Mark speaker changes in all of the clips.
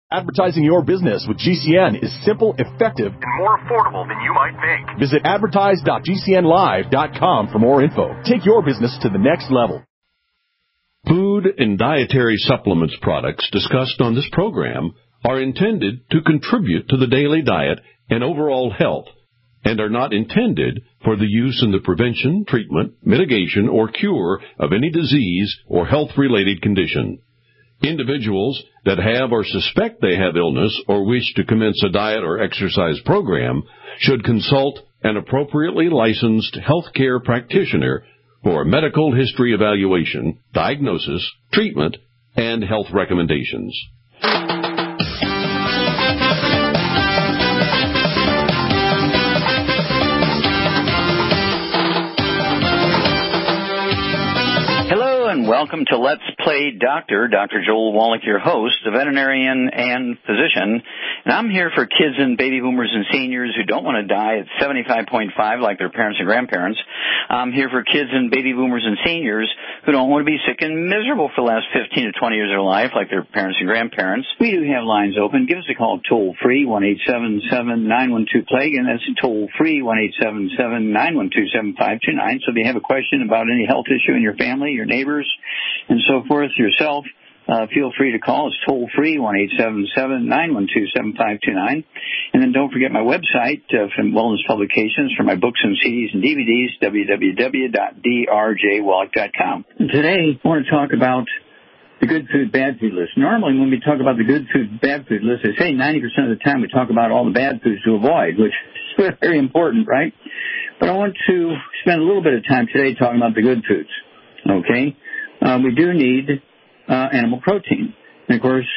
Speaker 1: Advertising your business with GCN is simple, effective, and more affordable than you might think. Visit advertise.gcnlive.com for more info. Take your business to the next level.
Speaker 2: Food and dietary supplements products discussed on this program are intended to contribute to the daily diet and overall health and are not intended for the use in the prevention, treatment, mitigation, or cure of any disease or health-related condition. Individuals that have or suspect they have illness or wish to commence a diet or exercise program should consult an appropriately licensed healthcare practitioner for a medical history evaluation, diagnosis, treatment, and health recommendations.
Speaker 3: Welcome to Let's Play Doctor. Dr. Joel Wallach, your host, a veterinarian and physician. And I'm here for kids and baby boomers and seniors who don't want to die at 75.5 like their parents and grandparents. I'm here for kids and baby boomers and seniors who don't want to be sick and miserable for the last 15 to 20 years of their life like their parents and grandparents. We do have lines open. Give us a call toll-free, 1-877-912-PLAGUE, and that's toll-free, 1-877-912-7529. So if you have a question about any health issue in your family, your neighbors, and so forth, yourself, feel free to call. It's toll-free, 1-877-912-7529. And then don't forget my website from Wellness Publications for my books and CDs and DVDs, www.drjwallach.com. And today, I want to talk about the good food, bad food list. Normally, when we talk about the good food, bad food list, I say 90% of the time we talk about all the bad foods to avoid, which is very important, right? But I want to spend a little bit of time today talking about the good foods, okay? We do need animal protein. And, of course,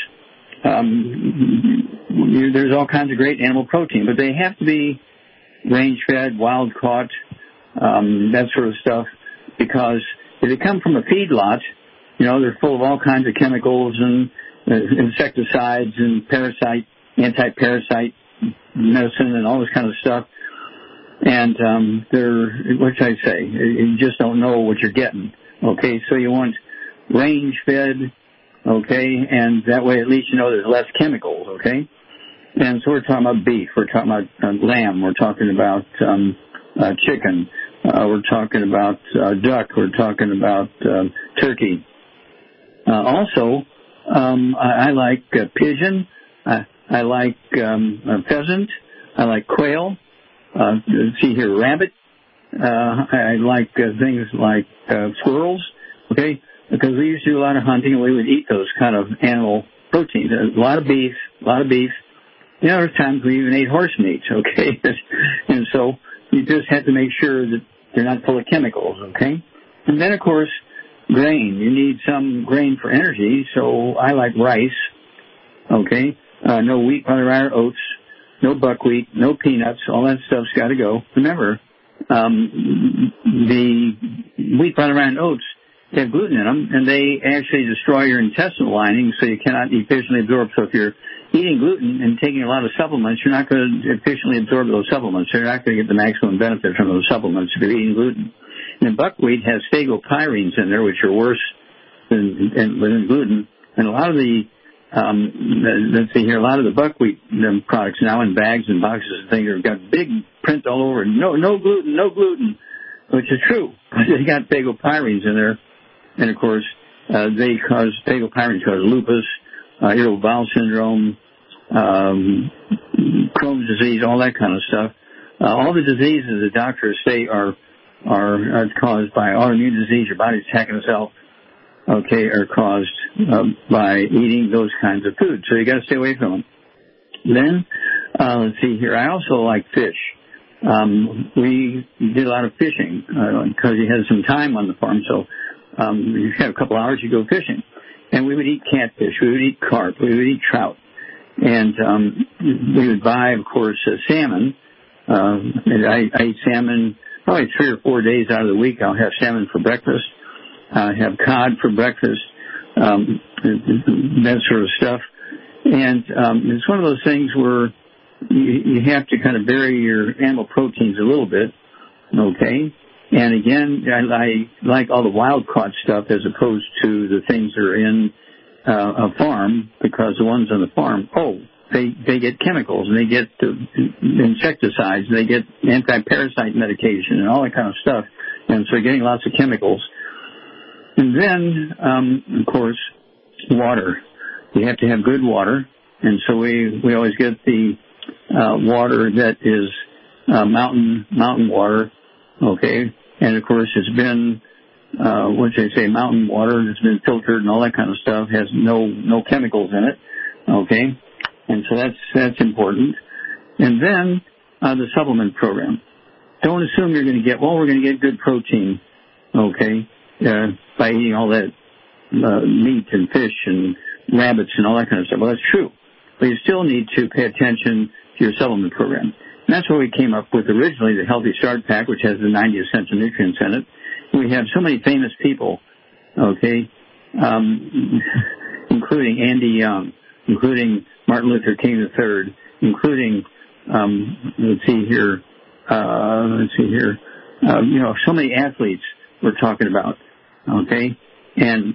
Speaker 3: there's all kinds of great animal protein, but they have to be range-fed, wild-caught, that sort of stuff, because if they come from a feedlot, you know, they're full of all kinds of chemicals and insecticides and anti-parasite medicine and all this kind of stuff. And what should I say? You just don't know what you're getting. Okay, so you want range-fed, okay, and that way at least you know there's less chemicals, okay? And so we're talking about beef, we're talking about lamb, we're talking about chicken, we're talking about duck, we're talking about turkey. Also, I like pigeon, I like pheasant, I like quail, see here, rabbit. I like things like squirrels, okay, because we used to do a lot of hunting and we would eat those kind of animal proteins. A lot of beef. You know, there's times we even ate horse meat, okay? And so you just have to make sure that they're not full of chemicals, okay? And then, of course, grain. You need some grain for energy, so I like rice, okay? No wheat, barley, or oats, no buckwheat, no peanuts. All that stuff's got to go. Remember, the wheat, barley, and oats have gluten in them, and they actually destroy your intestinal lining, so you cannot efficiently absorb. So if you're eating gluten and taking a lot of supplements, you're not going to efficiently absorb those supplements. So you're not going to get the maximum benefit from those supplements if you're eating gluten. And buckwheat has phagopyrines in there, which are worse than gluten. And a lot of the let's see here, a lot of the buckwheat products now in bags and boxes and things have got big print all over, no gluten, which is true. They got phagopyrines in there, and of course, phagopyrines cause lupus, irritable bowel syndrome, Crohn's disease, all that kind of stuff. All the diseases the doctors say are caused by autoimmune disease, your body's attacking itself, okay, are caused by eating those kinds of foods. So you got to stay away from them. Then, let's see here. I also like fish. We did a lot of fishing because you had some time on the farm. So you have a couple hours, you go fishing. And we would eat catfish. We would eat carp. We would eat trout. And we would buy, of course, salmon. And I eat salmon probably 3 or 4 days out of the week. I'll have salmon for breakfast. I have cod for breakfast, that sort of stuff. And it's one of those things where you have to kind of vary your animal proteins a little bit, okay? And again, I like all the wild-caught stuff as opposed to the things that are in a farm, because the ones on the farm, they get chemicals, and they get insecticides, and they get anti-parasite medication and all that kind of stuff. And so getting lots of chemicals. And then, of course, water. You have to have good water. And so we always get the water that is mountain water, okay? And, of course, it's been, mountain water. It's been filtered and all that kind of stuff. Has no chemicals in it, okay? And so that's important. And then the supplement program. Don't assume you're going to get, we're going to get good protein, okay, by eating all that meat and fish and rabbits and all that kind of stuff. Well, that's true. But you still need to pay attention to your supplement program. And that's what we came up with originally, the Healthy Start Pack, which has the 90 essential nutrients in it. We have so many famous people, okay, including Andy Young, including Martin Luther King III, including, so many athletes we're talking about, okay? And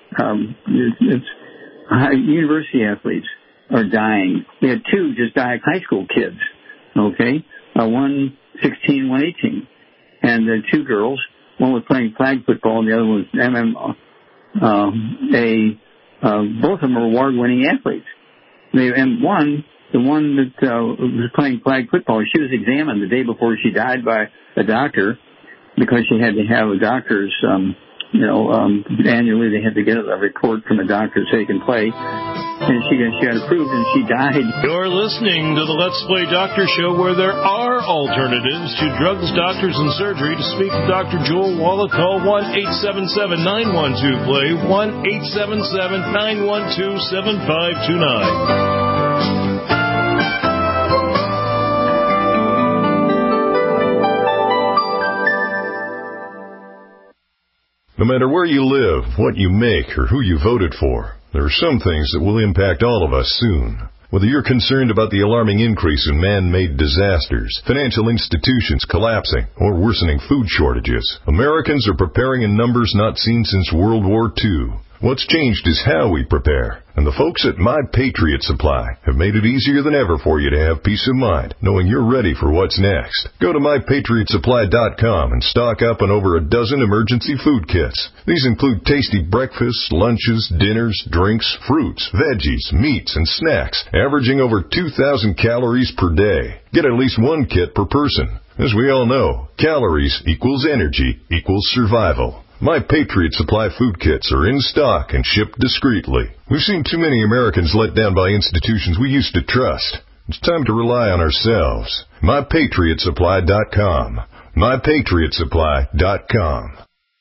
Speaker 3: university athletes are dying. We had two just die, high school kids, okay? One 16, one 18. And the two girls, one was playing flag football and the other was MMA. Both of them are award-winning athletes. And the one that was playing flag football, she was examined the day before she died by a doctor, because she had to have a doctor's, annually they had to get a report from a doctor so they can play. And she got approved and she died.
Speaker 4: You're listening to the Let's Play Doctor Show, where there are alternatives to drugs, doctors, and surgery. To speak to Dr. Joel Wallach, call 1-877-912-PLAY, 1-877-912-7529.
Speaker 5: No matter where you live, what you make, or who you voted for, there are some things that will impact all of us soon. Whether you're concerned about the alarming increase in man-made disasters, financial institutions collapsing, or worsening food shortages, Americans are preparing in numbers not seen since World War II. What's changed is how we prepare. And the folks at My Patriot Supply have made it easier than ever for you to have peace of mind, knowing you're ready for what's next. Go to MyPatriotSupply.com and stock up on over a dozen emergency food kits. These include tasty breakfasts, lunches, dinners, drinks, fruits, veggies, meats, and snacks, averaging over 2,000 calories per day. Get at least one kit per person. As we all know, calories equals energy equals survival. My Patriot Supply food kits are in stock and shipped discreetly. We've seen too many Americans let down by institutions we used to trust. It's time to rely on ourselves. MyPatriotSupply.com. MyPatriotSupply.com.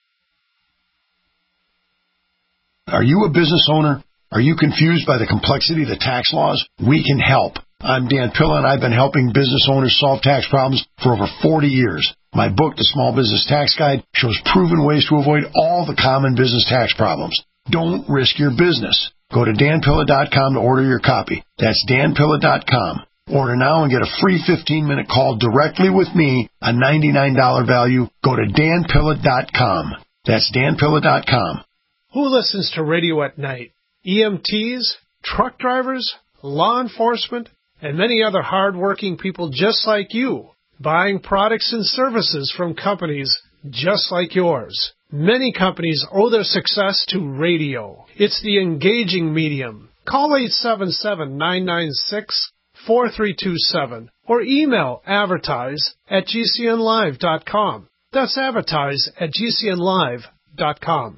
Speaker 6: Are you a business owner? Are you confused by the complexity of the tax laws? We can help. I'm Dan Pilla, and I've been helping business owners solve tax problems for over 40 years. My book, The Small Business Tax Guide, shows proven ways to avoid all the common business tax problems. Don't risk your business. Go to danpilla.com to order your copy. That's danpilla.com. Order now and get a free 15-minute call directly with me, a $99 value. Go to danpilla.com. That's danpilla.com.
Speaker 7: Who listens to radio at night? EMTs, truck drivers, law enforcement, and many other hard-working people just like you, buying products and services from companies just like yours. Many companies owe their success to radio. It's the engaging medium. Call 877-996-4327 or email advertise@gcnlive.com. That's advertise@gcnlive.com.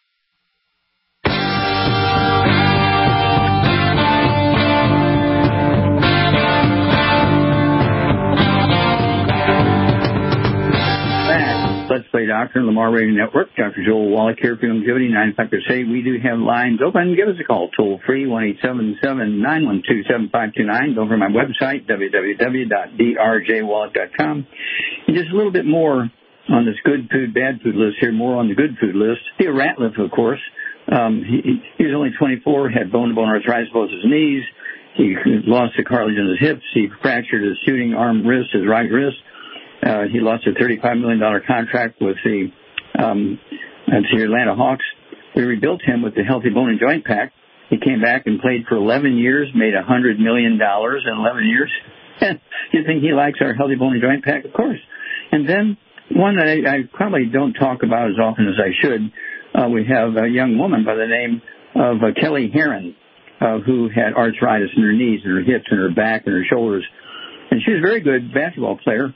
Speaker 3: Let's Play Doctor and Lamar Radio Network. Dr. Joel Wallach here for Longevity 95%. We do have lines open. Give us a call, toll free, 1-877-912-7529. Go over to my website, www.drjwallach.com. And just a little bit more on this good food, bad food list here, more on the good food list. Theo Ratliff, of course, he was only 24, had bone-to-bone arthritis both his knees. He lost the cartilage in his hips. He fractured his shooting arm wrist, his right wrist. He lost a $35 million contract with the Atlanta Hawks. We rebuilt him with the Healthy Bone and Joint Pack, He came back and played for 11 years, made $100 million in 11 years. And you think he likes our Healthy Bone and Joint Pack? Of course. And then one that I probably don't talk about as often as I should, we have a young woman by the name of Kelly Herron, who had arthritis in her knees and her hips and her back and her shoulders. And she was a very good basketball player,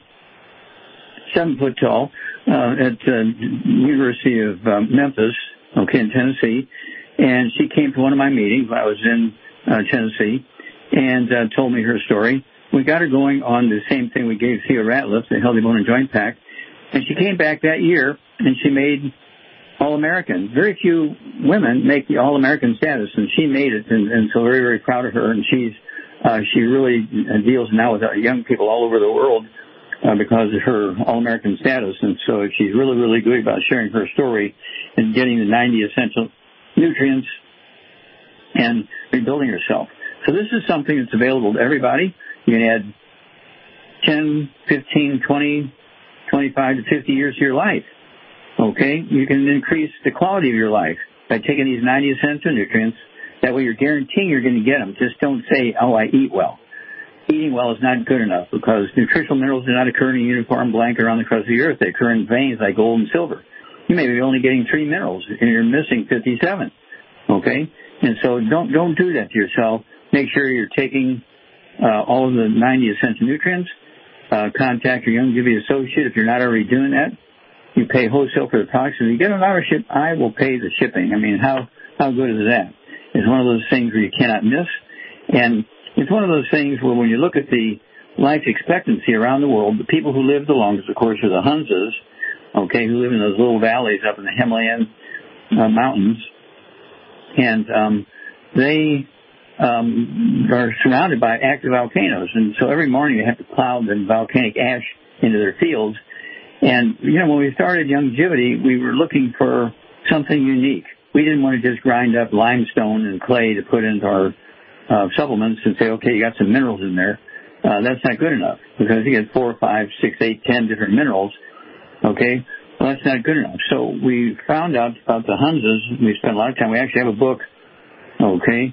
Speaker 3: 7 foot tall, at University of Memphis, in Tennessee. And she came to one of my meetings when I was in Tennessee and told me her story. We got her going on the same thing we gave Theo Ratliff, the Healthy Bone and Joint Pack. And she came back that year, and she made All-American. Very few women make the All-American status, and she made it, and so very, very proud of her. And she really deals now with young people all over the world because of her All-American status. And so she's really, really good about sharing her story and getting the 90 essential nutrients and rebuilding herself. So this is something that's available to everybody. You can add 10, 15, 20, 25 to 50 years to your life. Okay? You can increase the quality of your life by taking these 90 essential nutrients. That way you're guaranteeing you're going to get them. Just don't say, oh, I eat well. Eating well is not good enough because nutritional minerals do not occur in a uniform blanket around the crust of the earth. They occur in veins like gold and silver. You may be only getting 3 minerals and you're missing 57. Okay? And so don't do that to yourself. Make sure you're taking all of the 90 essential nutrients. Contact your Youngevity associate if you're not already doing that. You pay wholesale for the products. If you get an ownership, I will pay the shipping. I mean, how good is that? It's one of those things where you cannot miss. And it's one of those things where when you look at the life expectancy around the world, the people who live the longest, of course, are the Hunzas, okay, who live in those little valleys up in the Himalayan mountains. And they are surrounded by active volcanoes. And so every morning they have to plow the volcanic ash into their fields. And, when we started Youngevity, we were looking for something unique. We didn't want to just grind up limestone and clay to put into our supplements and say, okay, you got some minerals in there. That's not good enough because you get 4, 5, 6, 8, 10 different minerals. Okay? Well, that's not good enough. So we found out about the Hunzas. We spent a lot of time. We actually have a book. Okay?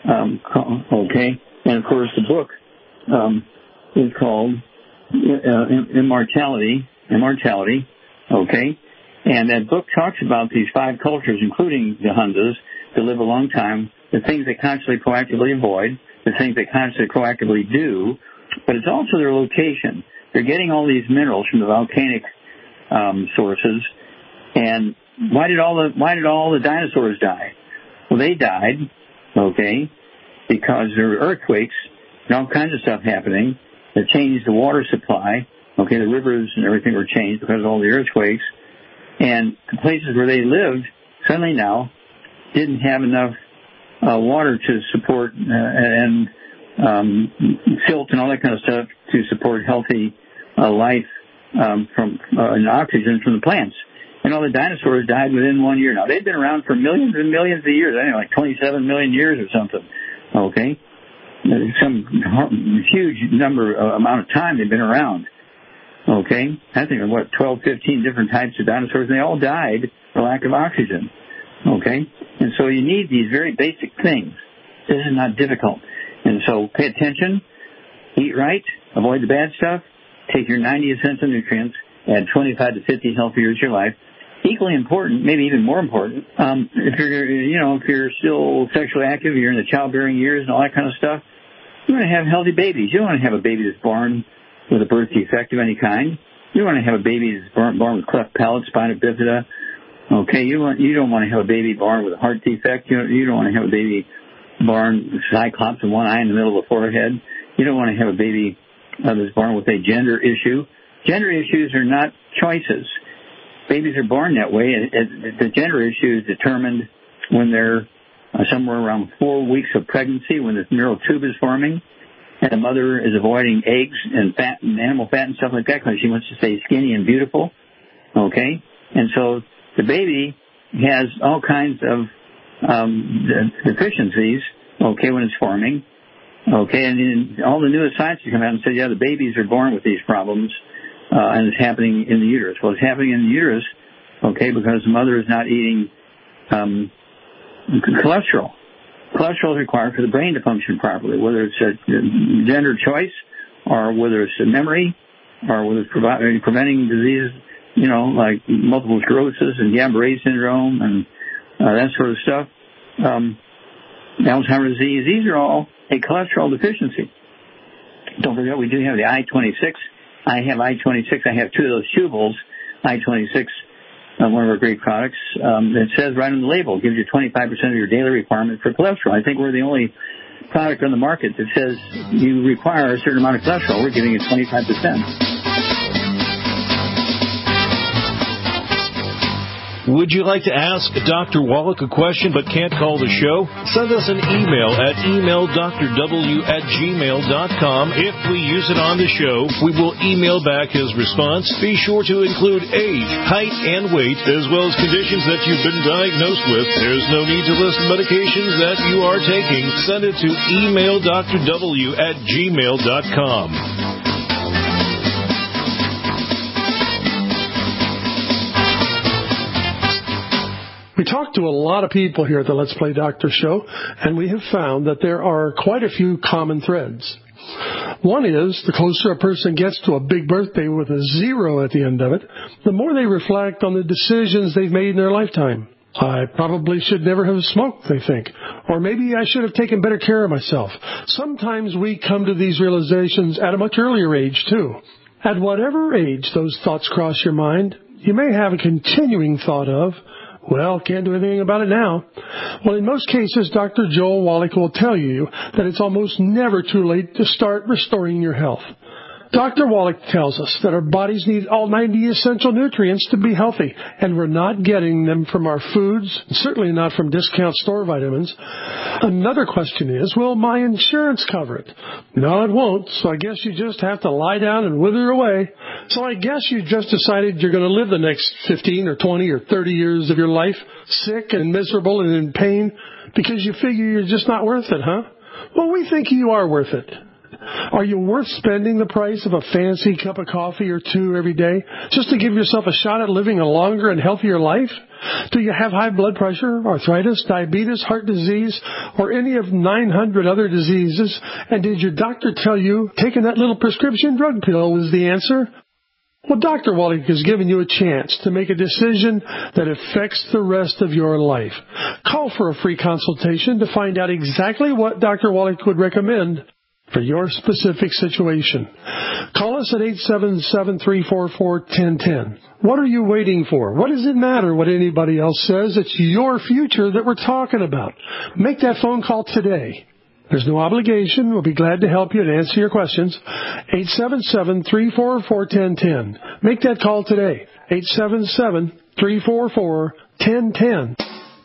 Speaker 3: Okay? And, of course, the book is called Immortality. Okay? And that book talks about these 5 cultures, including the Hunzas, that live a long time, the things they constantly proactively avoid, the things they constantly proactively do, but it's also their location. They're getting all these minerals from the volcanic sources. And why did all the dinosaurs die? Well, they died, okay, because there were earthquakes and all kinds of stuff happening that changed the water supply. Okay, the rivers and everything were changed because of all the earthquakes. And the places where they lived suddenly now didn't have enough water to support and silt and all that kind of stuff to support healthy life and oxygen from the plants. And all the dinosaurs died within 1 year. Now, they've been around for millions and millions of years. I think like 27 million years or something. Okay? Some huge amount of time they've been around. Okay? I think of 12, 15 different types of dinosaurs, and they all died for lack of oxygen. Okay? And so you need these very basic things. This is not difficult. And so pay attention, eat right, avoid the bad stuff, take your 90 essential nutrients, add 25 to 50 healthy years to your life. Equally important, maybe even more important, if you're still sexually active, you're in the childbearing years and all that kind of stuff, you want to have healthy babies. You don't want to have a baby that's born with a birth defect of any kind. You want to have a baby that's born with cleft palate, spina bifida. Okay, you don't want to have a baby born with a heart defect. You don't want to have a baby born with cyclops and one eye in the middle of the forehead. You don't want to have a baby that's born with a gender issue. Gender issues are not choices. Babies are born that way. The gender issue is determined when they're somewhere around 4 weeks of pregnancy, when the neural tube is forming, and the mother is avoiding eggs and fat and animal fat and stuff like that because she wants to stay skinny and beautiful. Okay? And so the baby has all kinds of deficiencies, okay, when it's forming. Okay, and then all the newest science has come out and said, yeah, the babies are born with these problems, and it's happening in the uterus. Well, it's happening in the uterus, okay, because the mother is not eating cholesterol. cholesterol is required for the brain to function properly, whether it's a gender choice or whether it's a memory or whether it's preventing diseases, like multiple sclerosis and Guillain-Barré syndrome and that sort of stuff. Alzheimer's disease, these are all a cholesterol deficiency. Don't forget, we do have the I-26. I have I-26. I have two of those chewables, I-26, one of our great products. It says right on the label, gives you 25% of your daily requirement for cholesterol. I think we're the only product on the market that says you require a certain amount of cholesterol. We're giving you 25%.
Speaker 4: Would you like to ask Dr. Wallach a question but can't call the show? Send us an email at emaildrw@gmail.com. If we use it on the show, we will email back his response. Be sure to include age, height, and weight, as well as conditions that you've been diagnosed with. There's no need to list medications that you are taking. Send it to emaildrw@gmail.com.
Speaker 7: We talk to a lot of people here at the Let's Play Doctor show, and we have found that there are quite a few common threads. One is, the closer a person gets to a big birthday with a 0 at the end of it, the more they reflect on the decisions they've made in their lifetime. I probably should never have smoked, they think. Or maybe I should have taken better care of myself. Sometimes we come to these realizations at a much earlier age, too. At whatever age those thoughts cross your mind, you may have a continuing thought of, well, can't do anything about it now. Well, in most cases, Dr. Joel Wallach will tell you that it's almost never too late to start restoring your health. Dr. Wallach tells us that our bodies need all 90 essential nutrients to be healthy, and we're not getting them from our foods, certainly not from discount store vitamins. Another question is, will my insurance cover it? No, it won't, so I guess you just have to lie down and wither away. So I guess you just decided you're going to live the next 15 or 20 or 30 years of your life sick and miserable and in pain because you figure you're just not worth it, huh? Well, we think you are worth it. Are you worth spending the price of a fancy cup of coffee or two every day just to give yourself a shot at living a longer and healthier life? Do you have high blood pressure, arthritis, diabetes, heart disease, or any of 900 other diseases? And did your doctor tell you taking that little prescription drug pill was the answer? Well, Dr. Wallach has given you a chance to make a decision that affects the rest of your life. Call for a free consultation to find out exactly what Dr. Wallach would recommend for your specific situation. Call us at 877-344-1010. What are you waiting for? What does it matter what anybody else says? It's your future that we're talking about. Make that phone call today. There's no obligation. We'll be glad to help you and answer your questions. 877-344-1010. Make that call today. 877-344-1010.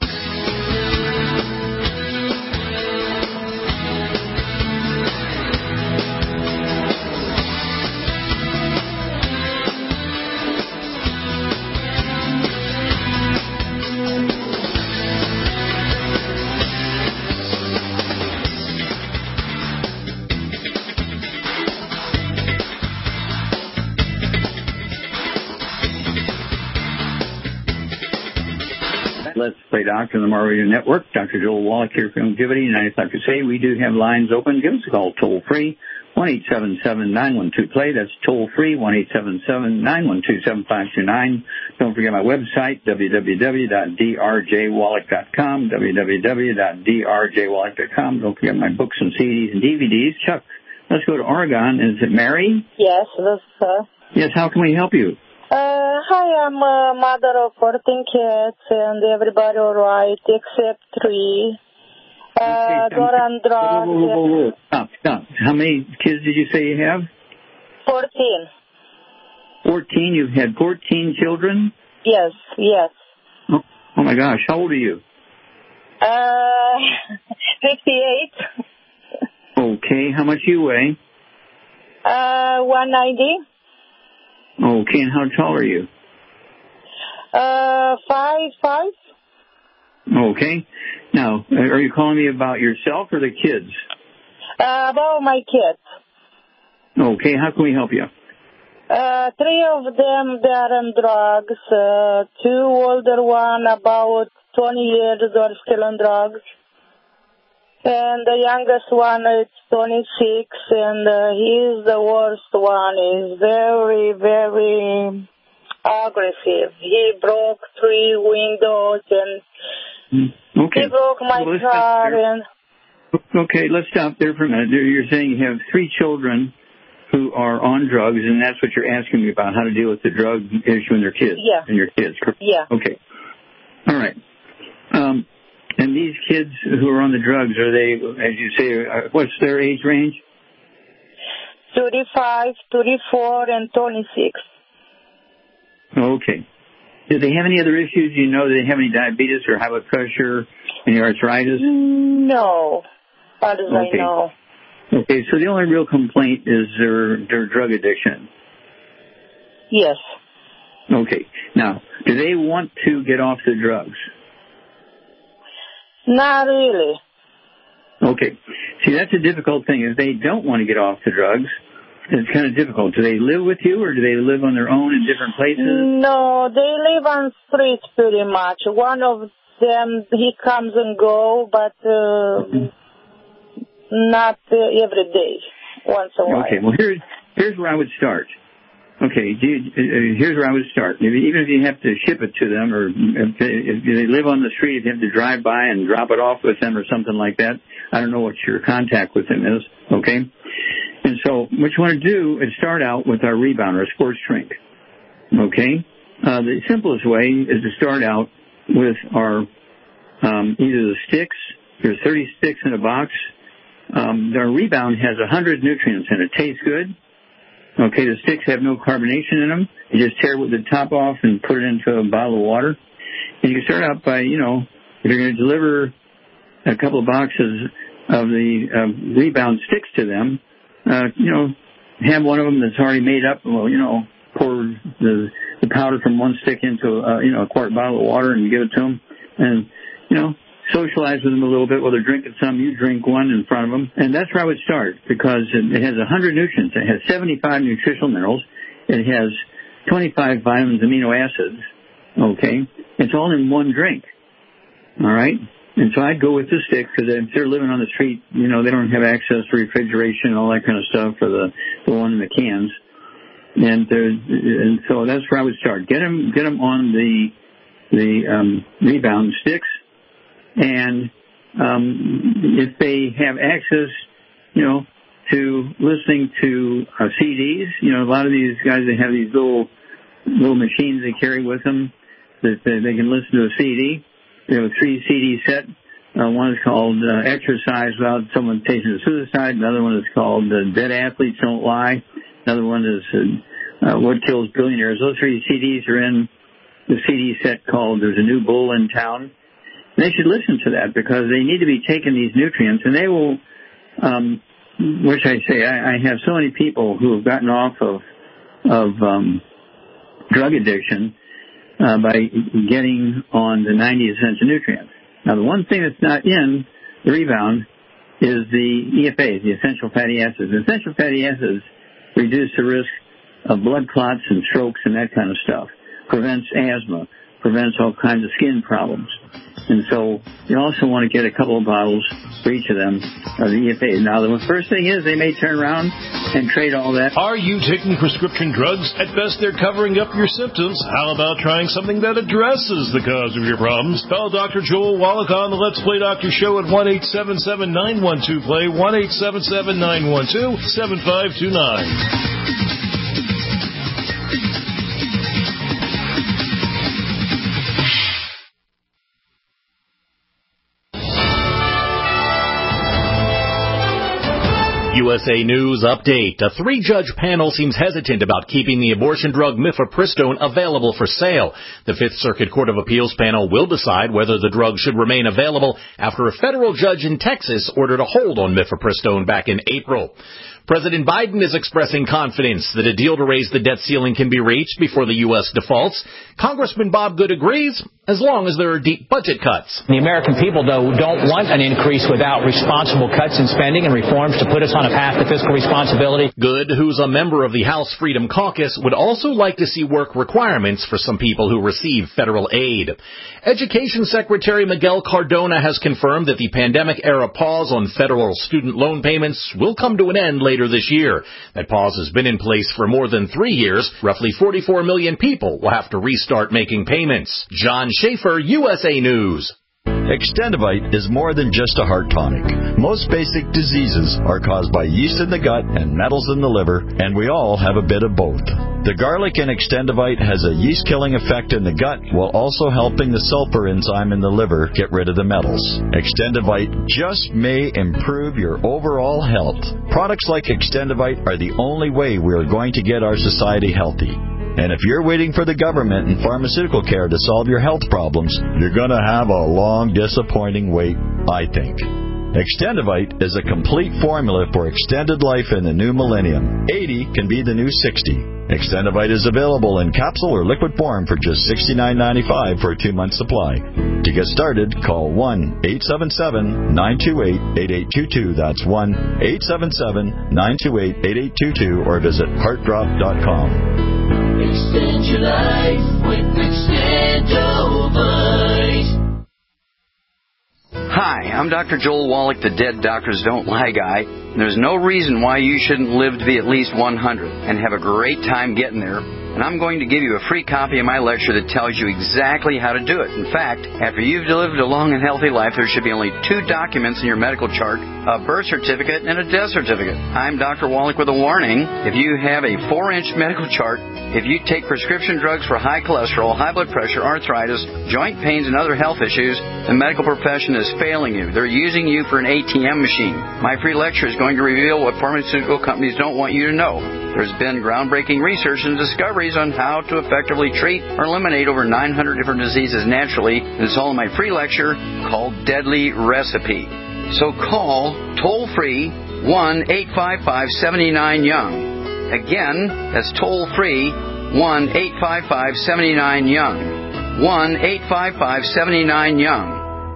Speaker 3: Let's Play Doctor on the Mar Radio Network. Dr. Joel Wallach here from Longevity, United Doctors Say. We do have lines open. Give us a call toll-free, 1-877-912-PLAY. That's toll-free, 1-877-912-7529. Don't forget my website, www.drjwallach.com, www.drjwallach.com. Don't forget my books and CDs and DVDs. Chuck, let's go to Oregon. Is it Mary?
Speaker 8: Yes, this is her.
Speaker 3: Yes, how can we help you?
Speaker 8: Hi, I'm a mother of 14 kids, and everybody all right, except 3. They're on drugs.
Speaker 3: Whoa. Stop. How many kids did you say you have?
Speaker 8: 14.
Speaker 3: 14? You've had 14 children?
Speaker 8: Yes.
Speaker 3: Oh my gosh, how old are you?
Speaker 8: 58.
Speaker 3: Okay, how much you weigh?
Speaker 8: 190.
Speaker 3: Okay, and how tall are you?
Speaker 8: 5'5".
Speaker 3: Okay. Now, are you calling me about yourself or the kids?
Speaker 8: About my kids.
Speaker 3: Okay, how can we help you?
Speaker 8: 3 of them, they are on drugs. 2 older one, about 20 years, are still on drugs. And the youngest one is 26, and he's the worst one. He's very, very aggressive. He broke 3 windows, and he broke my car. And
Speaker 3: okay, let's stop there for a minute. You're saying you have 3 children who are on drugs, and that's what you're asking me about, how to deal with the drug issue in their kids.
Speaker 8: Yeah.
Speaker 3: And your kids.
Speaker 8: Yeah.
Speaker 3: Okay. All right. And these kids who are on the drugs, are they, as you say, what's their age range?
Speaker 8: 35, 34, and 26.
Speaker 3: Okay. Do they have any other issues? Do you know, do they have any diabetes or high blood pressure, any arthritis?
Speaker 8: No, as far as I know.
Speaker 3: Okay, so the only real complaint is their drug addiction.
Speaker 8: Yes.
Speaker 3: Okay. Now, do they want to get off the drugs?
Speaker 8: Not really.
Speaker 3: Okay. See, that's a difficult thing. If they don't want to get off the drugs, it's kind of difficult. Do they live with you, or do they live on their own in different places?
Speaker 8: No, they live on streets pretty much. One of them, he comes and go, but not every day, once a while.
Speaker 3: Okay, well, here's where I would start. Okay, here's where I would start. Even if you have to ship it to them, or if they live on the street, if you have to drive by and drop it off with them or something like that, I don't know what your contact with them is, okay? And so what you want to do is start out with our rebounder, a sports drink, okay? The simplest way is to start out with our either the sticks. There's 30 sticks in a box. Our rebound has 100 nutrients in it. Tastes good. Okay, the sticks have no carbonation in them. You just tear with the top off and put it into a bottle of water. And you can start out by, if you're going to deliver a couple of boxes of the rebound sticks to them, have one of them that's already made up. Well, pour the powder from one stick into a quart bottle of water and give it to them, and socialize with them a little bit while they're drinking some. You drink one in front of them, and that's where I would start, because it has 100 nutrients. It has 75 nutritional minerals. It has 25 vitamins, amino acids. Okay, it's all in one drink. All right. And so I'd go with the stick, because if they're living on the street, they don't have access to refrigeration and all that kind of stuff for the one in the cans. And so that's where I would start. Get them on the rebound sticks, and if they have access, to listening to CDs, a lot of these guys, they have these little machines they carry with them that they can listen to a CD. They have a 3 CD set. One is called Exercise Without Someone Tasting of Suicide. Another one is called Dead Athletes Don't Lie. Another one is What Kills Billionaires. Those 3 CDs are in the CD set called There's a New Bull in Town. And they should listen to that, because they need to be taking these nutrients, and they will, which I say, I have so many people who have gotten off of drug addiction by getting on the 90 essential nutrients. Now, the one thing that's not in the rebound is the EFAs, the essential fatty acids. The essential fatty acids reduce the risk of blood clots and strokes and that kind of stuff. Prevents asthma, prevents all kinds of skin problems. And so you also want to get a couple of bottles for each of them of the EFA. Now, the first thing is they may turn around and trade all that.
Speaker 4: Are you taking prescription drugs? At best, they're covering up your symptoms. How about trying something that addresses the cause of your problems? Call Dr. Joel Wallach on the Let's Play Doctor Show at 1-877-912-PLAY, 1-877-912-7529.
Speaker 9: USA News Update. A 3-judge panel seems hesitant about keeping the abortion drug mifepristone available for sale. The Fifth Circuit Court of Appeals panel will decide whether the drug should remain available after a federal judge in Texas ordered a hold on mifepristone back in April. President Biden is expressing confidence that a deal to raise the debt ceiling can be reached before the U.S. defaults. Congressman Bob Good agrees, as long as there are deep budget cuts.
Speaker 10: The American people, though, don't want an increase without responsible cuts in spending and reforms to put us on a path to fiscal responsibility.
Speaker 9: Good, who's a member of the House Freedom Caucus, would also like to see work requirements for some people who receive federal aid. Education Secretary Miguel Cardona has confirmed that the pandemic-era pause on federal student loan payments will come to an end later this year. That pause has been in place for more than 3 years. Roughly 44 million people will have to restart making payments. John Schaefer, USA News.
Speaker 11: Extendivite is more than just a heart tonic. Most basic diseases are caused by yeast in the gut and metals in the liver, and we all have a bit of both. The garlic in Extendivite has a yeast-killing effect in the gut while also helping the sulfur enzyme in the liver get rid of the metals. Extendivite just may improve your overall health. Products like Extendivite are the only way we are going to get our society healthy. And if you're waiting for the government and pharmaceutical care to solve your health problems, you're going to have a long, disappointing wait, I think. Extendivite is a complete formula for extended life in the new millennium. 80 can be the new 60. Extendivite is available in capsule or liquid form for just $69.95 for a 2-month supply. To get started, call 1-877-928-8822. That's 1-877-928-8822 or visit heartdrop.com.
Speaker 12: Extend your life with Extendivite.
Speaker 13: Hi, I'm Dr. Joel Wallach, the Dead Doctors Don't Lie guy. There's no reason why you shouldn't live to be at least 100 and have a great time getting there. And I'm going to give you a free copy of my lecture that tells you exactly how to do it. In fact, after you've lived a long and healthy life, there should be only 2 documents in your medical chart, a birth certificate and a death certificate. I'm Dr. Wallach with a warning. If you have a 4-inch medical chart, if you take prescription drugs for high cholesterol, high blood pressure, arthritis, joint pains, and other health issues, the medical profession is failing you. They're using you for an ATM machine. My free lecture is going to reveal what pharmaceutical companies don't want you to know. There's been groundbreaking research and discoveries on how to effectively treat or eliminate over 900 different diseases naturally. And it's all in my free lecture called Deadly Recipe. So call toll-free 1-855-79-YOUNG. Again, that's toll-free 1-855-79-YOUNG. 1-855-79-YOUNG.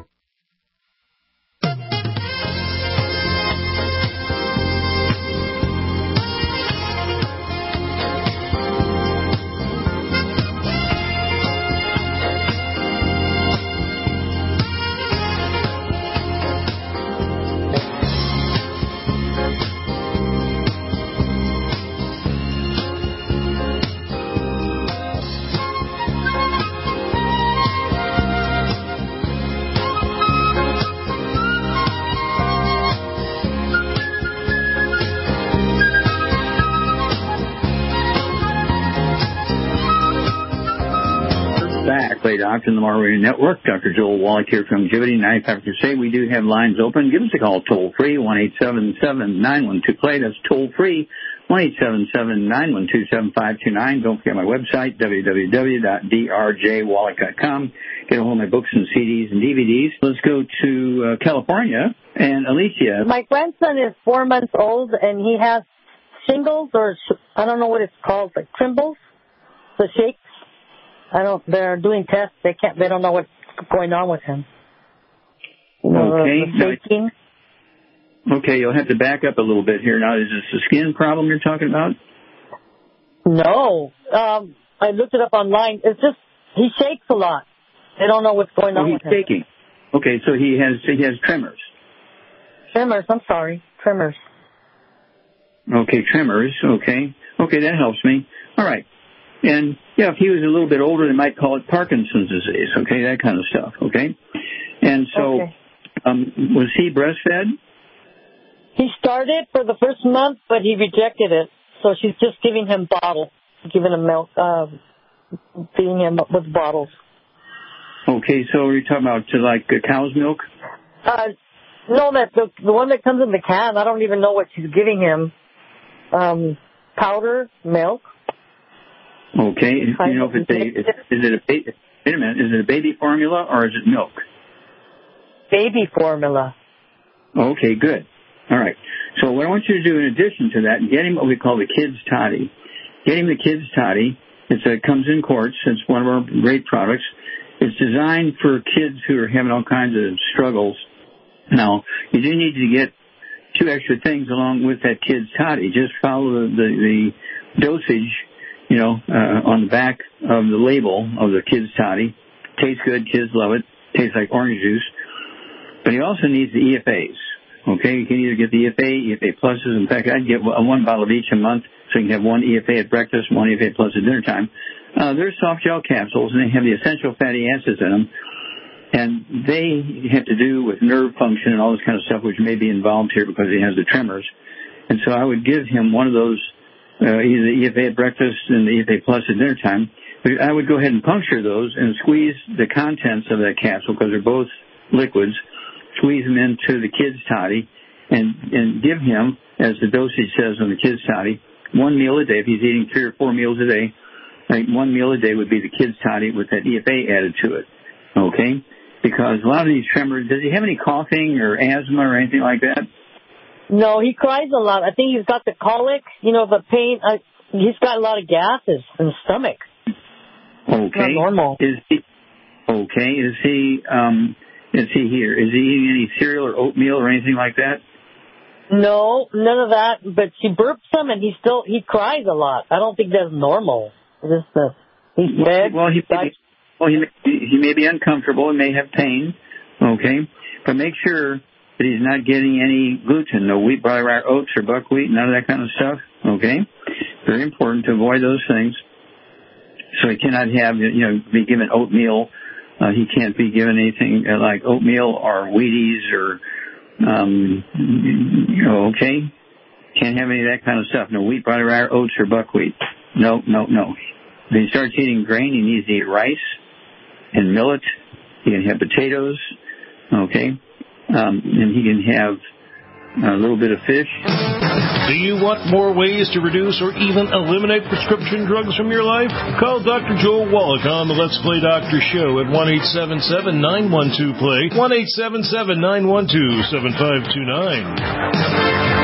Speaker 3: Doctor in the Mar Radio Network. Dr. Joel Wallach here from Jivity 95 Crusade. We do have lines open. Give us a call toll-free, 1-877-912-PLAY. That's toll-free, 1-877-912-7529. Don't forget my website, www.drjwallach.com. Get a hold of my books and CDs and DVDs. Let's go to California. And Alicia.
Speaker 14: My grandson is 4 months old, and he has shingles, or I don't know what it's called, like trembles, the shakes. They're doing tests. They don't know what's going on with him.
Speaker 3: Okay.
Speaker 14: Shaking.
Speaker 3: Okay, you'll have to back up a little bit here. Now, is this a skin problem you're talking about?
Speaker 14: No. I looked it up online. It's just, he shakes a lot. They don't know what's going on with him.
Speaker 3: He's shaking. Okay, so he has tremors.
Speaker 14: Tremors, I'm sorry. Tremors.
Speaker 3: Okay, tremors. Okay, that helps me. All right. And, yeah, if he was a little bit older, they might call it Parkinson's disease, okay, that kind of stuff, okay? And so, was he breastfed?
Speaker 14: He started for the first month, but he rejected it. So she's just giving him bottles, giving him milk, feeding him with bottles.
Speaker 3: Okay, so you're talking about like cow's milk?
Speaker 14: No, that the one that comes in the can, I don't even know what she's giving him. Powder milk.
Speaker 3: Okay, you know, is it a baby formula or is it milk?
Speaker 14: Baby formula.
Speaker 3: Okay, good. All right. So what I want you to do in addition to that, get him what we call the Kids Toddy. Get him the Kids Toddy. It comes in quarts. It's one of our great products. It's designed for kids who are having all kinds of struggles. Now, you do need to get 2 extra things along with that Kids Toddy. Just follow the dosage, on the back of the label of the Kids Toddy. Tastes good. Kids love it. Tastes like orange juice. But he also needs the EFAs. Okay, you can either get the EFA pluses. In fact, I'd get 1 bottle of each a month, so you can have 1 EFA at breakfast, 1 EFA plus at dinner time. They're soft gel capsules, and they have the essential fatty acids in them, and they have to do with nerve function and all this kind of stuff, which may be involved here because he has the tremors. And so I would give him one of those, either the EFA at breakfast and the EFA plus at dinner time. But I would go ahead and puncture those and squeeze the contents of that capsule, because they're both liquids, squeeze them into the Kids Toddy, and give him, as the dosage says on the Kids Toddy, 1 meal a day. If he's eating 3 or 4 meals a day, 1 meal a day would be the Kids Toddy with that EFA added to it. Okay? Because a lot of these tremors, does he have any coughing or asthma or anything like that?
Speaker 14: No, he cries a lot. I think he's got the colic, the pain. He's got a lot of gases in his stomach.
Speaker 3: Okay.
Speaker 14: It's not normal.
Speaker 3: Is he eating any cereal or oatmeal or anything like that?
Speaker 14: No, none of that. But she burps him, and he cries a lot. I don't think that's normal. It's just he's dead.
Speaker 3: Well, he may be uncomfortable and may have pain. Okay, but make sure that he's not getting any gluten, no wheat, barley, rye, oats, or buckwheat, none of that kind of stuff. Okay, very important to avoid those things. So he cannot have, be given oatmeal. He can't be given anything like oatmeal or Wheaties or, okay? Can't have any of that kind of stuff. No wheat, barley, rye, oats, or buckwheat. No. If he starts eating grain, he needs to eat rice and millet. He can have potatoes, okay? And he can have a little bit of fish.
Speaker 4: Do you want more ways to reduce or even eliminate prescription drugs from your life? Call Dr. Joel Wallach on the Let's Play Doctor Show at 1-877-912-PLAY, 1-877-912-7529.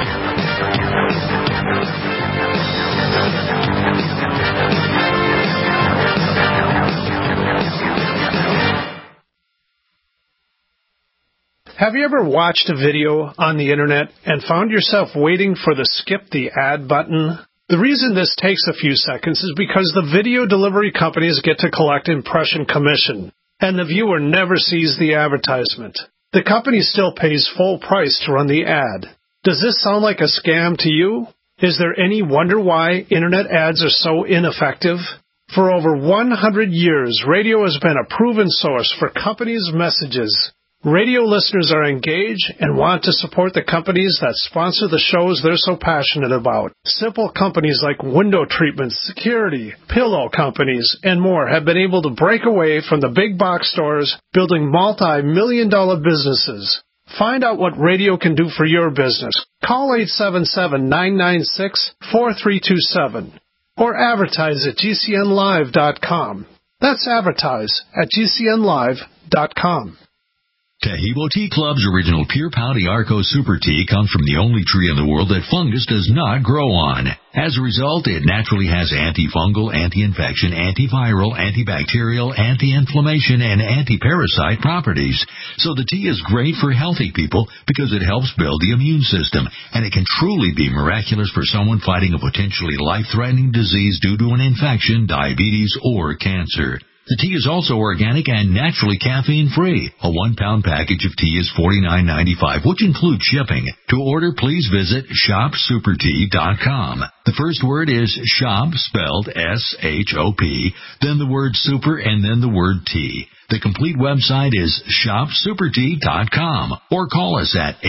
Speaker 7: Have you ever watched a video on the internet and found yourself waiting for the skip the ad button? The reason this takes a few seconds is because the video delivery companies get to collect impression commission, and the viewer never sees the advertisement. The company still pays full price to run the ad. Does this sound like a scam to you? Is there any wonder why internet ads are so ineffective? For over 100 years, radio has been a proven source for companies' messages. Radio listeners are engaged and want to support the companies that sponsor the shows they're so passionate about. Simple companies like window treatments, security, pillow companies, and more have been able to break away from the big box stores, building multi-million-dollar businesses. Find out what radio can do for your business. Call 877-996-4327 or advertise at GCNlive.com. That's advertise at GCNlive.com.
Speaker 15: Taheebo Tea Club's original Pure Pau d'Arco Super Tea comes from the only tree in the world that fungus does not grow on. As a result, it naturally has antifungal, anti-infection, antiviral, antibacterial, anti-inflammation, and anti-parasite properties. So the tea is great for healthy people because it helps build the immune system, and it can truly be miraculous for someone fighting a potentially life-threatening disease due to an infection, diabetes, or cancer. The tea is also organic and naturally caffeine-free. A 1-pound package of tea is $49.95, which includes shipping. To order, please visit shopsupertea.com. The first word is shop, spelled S-H-O-P, then the word super, and then the word tea. The complete website is shopsupertea.com, or call us at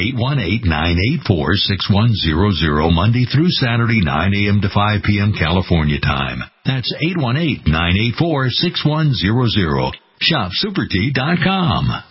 Speaker 15: 818-984-6100 Monday through Saturday, 9 a.m. to 5 p.m. California time. That's 818-984-6100. shopsupertea.com.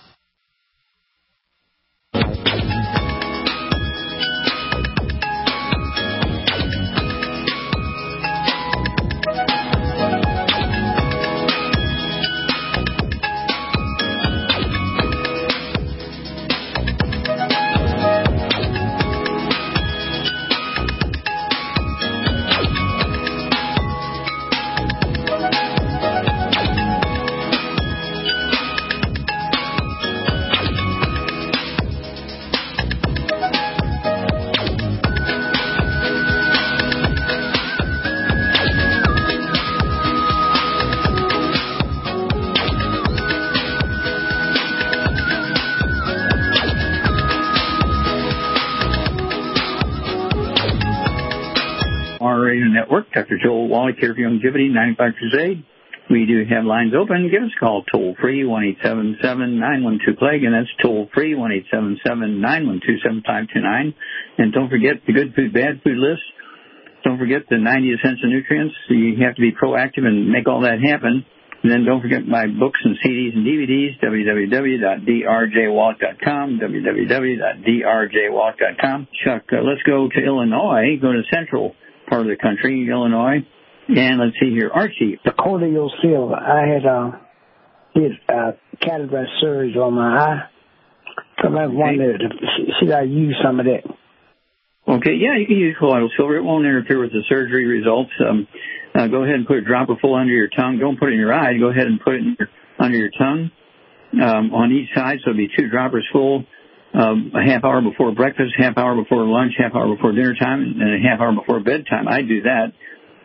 Speaker 3: Radio Network. Dr. Joel Wallach here for Longevity 95 Crusade. We do have lines open. Give us a call toll-free, 1-877-912-PLAGUE, and that's toll-free, 1-877-912-7529. And don't forget the good food, bad food list. Don't forget the 90 essential nutrients. So you have to be proactive and make all that happen. And then don't forget my books and CDs and DVDs, www.drjwallach.com, www.drjwallach.com. Chuck, let's go to Illinois, go to the central part of the country, Illinois. And let's see here, Archie.
Speaker 16: Cornelius Silva. I had did cataract surgery on my eye. So I wondered, should I use some of that?
Speaker 3: Okay, yeah, you can use colloidal silver. It won't interfere with the surgery results. Go ahead and put a dropper full under your tongue. Don't put it in your eye. Go ahead and put it under your tongue on each side. So it'll be 2 droppers full, a half hour before breakfast, half hour before lunch, half hour before dinner time, and a half hour before bedtime. I do that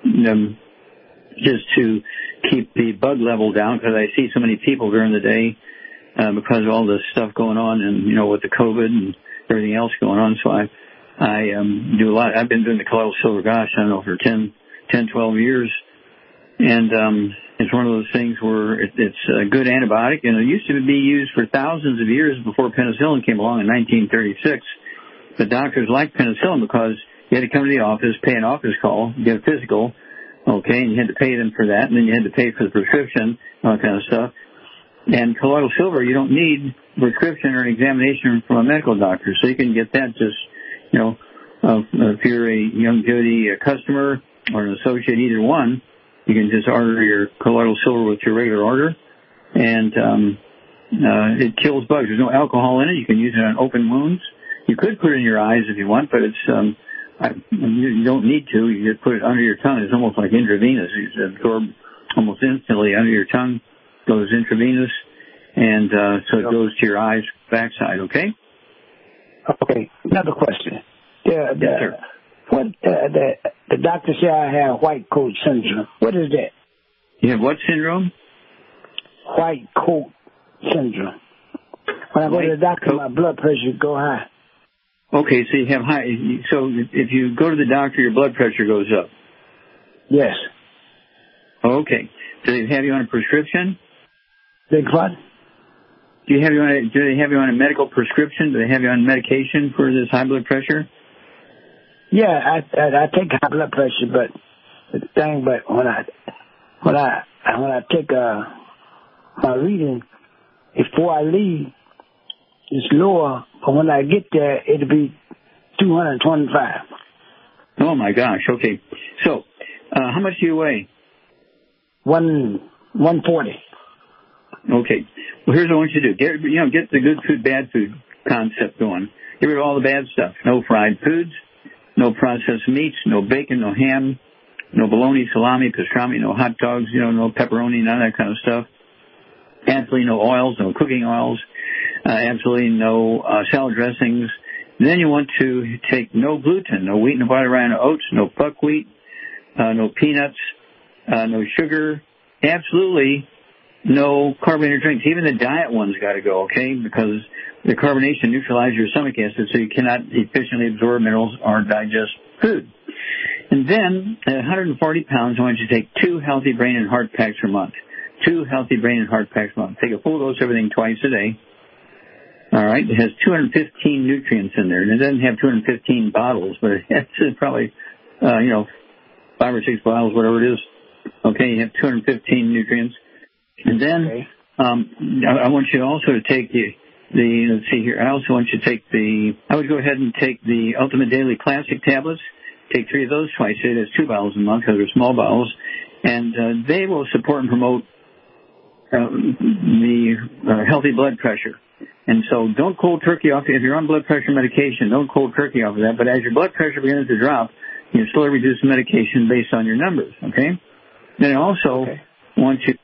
Speaker 3: just to keep the bug level down, because I see so many people during the day because of all this stuff going on and, with the COVID and everything else going on. So I do a lot. I've been doing the colloidal silver, for 10, 12 years. And it's one of those things where it's a good antibiotic. And it used to be used for thousands of years before penicillin came along in 1936. The doctors liked penicillin because you had to come to the office, pay an office call, get a physical, okay, and you had to pay them for that. And then you had to pay for the prescription, all that kind of stuff. And colloidal silver, you don't need a prescription or an examination from a medical doctor. So you can get that just, if you're a Longevity customer or an associate, either one, you can just order your colloidal silver with your regular order, and it kills bugs. There's no alcohol in it. You can use it on open wounds. You could put it in your eyes if you want, but it's you don't need to. You just put it under your tongue. It's almost like intravenous. It's absorbed almost instantly under your tongue, goes intravenous, and so it goes to your eyes backside. Okay.
Speaker 16: Okay. Another question.
Speaker 3: Yes, sir.
Speaker 16: What the doctor said I have white coat syndrome. What is that?
Speaker 3: You have what syndrome?
Speaker 16: White coat syndrome. When I go to the doctor, my blood pressure go high.
Speaker 3: Okay, so you have high. So if you go to the doctor, your blood pressure goes up.
Speaker 16: Yes.
Speaker 3: Okay. Do they have you on a prescription?
Speaker 16: Big what?
Speaker 3: Do they have you on a medical prescription? Do they have you on medication for this high blood pressure?
Speaker 16: Yeah, I take high blood pressure, but when I take my reading, before I leave, it's lower, but when I get there, it'll be 225.
Speaker 3: Oh my gosh! Okay, so how much do you weigh?
Speaker 16: 140.
Speaker 3: Okay. Well, here's what I want you to do. Get the good food, bad food concept going. Get rid of all the bad stuff. No fried foods, no processed meats, no bacon, no ham, no bologna, salami, pastrami, no hot dogs, no pepperoni, none of that kind of stuff. Absolutely no oils, no cooking oils, absolutely no salad dressings. Then you want to take no gluten, no wheat, no barley, rye, no oats, no buckwheat, no peanuts, no sugar, absolutely no carbonated drinks. Even the diet ones got to go, okay? Because the carbonation neutralizes your stomach acid, so you cannot efficiently absorb minerals or digest food. And then, at 140 pounds, I want you to take 2 healthy brain and heart packs per month. 2 healthy brain and heart packs per month. Take a full dose of everything twice a day. All right? It has 215 nutrients in there. And it doesn't have 215 bottles, but it has probably, 5 or 6 bottles, whatever it is. Okay, you have 215 nutrients. And then I want you also to take let's see here. I also want you to take I would go ahead and take the Ultimate Daily Classic tablets. Take 3 of those twice a day. That's 2 bottles a month because they're small bottles. And they will support and promote the healthy blood pressure. And so don't cold turkey off. If you're on blood pressure medication, don't cold turkey off of that. But as your blood pressure begins to drop, you slowly reduce the medication based on your numbers, okay? Then I also want you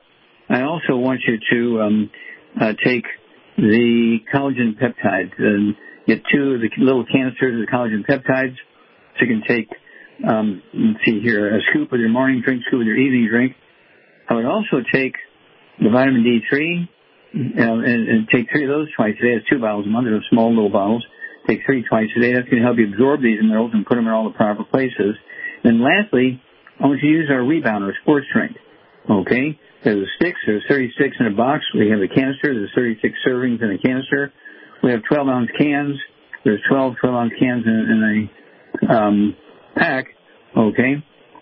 Speaker 3: to take the collagen peptides and get 2 of the little canisters of the collagen peptides. So you can take, let's see here, a scoop with your morning drink, scoop with your evening drink. I would also take the vitamin D3 and take 3 of those twice a day. It's 2 bottles a month. They're small little bottles. Take 3 twice a day. That's going to help you absorb these minerals and put them in all the proper places. Then lastly, I want you to use our Rebounder Sports Drink. Okay? There's the sticks. There's 36 in a box. We have a canister. There's 36 servings in a canister. We have 12-ounce cans. There's 12-ounce cans in a pack. Okay?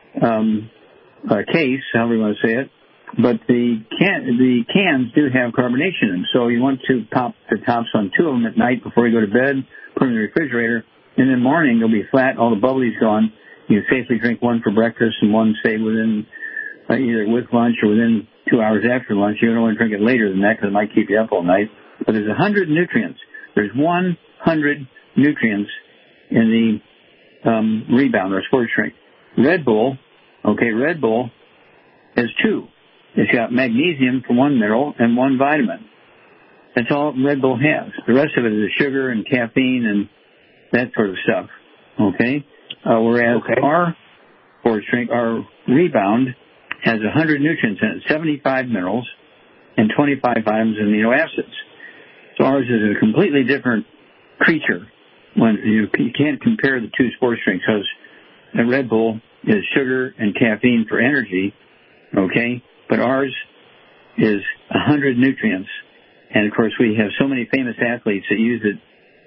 Speaker 3: A case, however you want to say it. But the cans do have carbonation in them. So you want to pop the tops on 2 of them at night before you go to bed, put them in the refrigerator. And in the morning, they'll be flat. All the bubbly's gone. You can safely drink one for breakfast and one, say, within either with lunch or within 2 hours after lunch. You don't want to drink it later than that because it might keep you up all night. But there's 100 nutrients. There's 100 nutrients in the Rebounder Sports Drink. Red Bull has 2. It's got magnesium for 1 mineral and 1 vitamin. That's all Red Bull has. The rest of it is sugar and caffeine and that sort of stuff. Okay? Whereas our sports drink, our Rebound, has 100 nutrients in it, 75 minerals, and 25 vitamins and amino acids. So ours is a completely different creature. When you can't compare the 2 sports drinks because the Red Bull is sugar and caffeine for energy, okay? But ours is 100 nutrients. And, of course, we have so many famous athletes that use it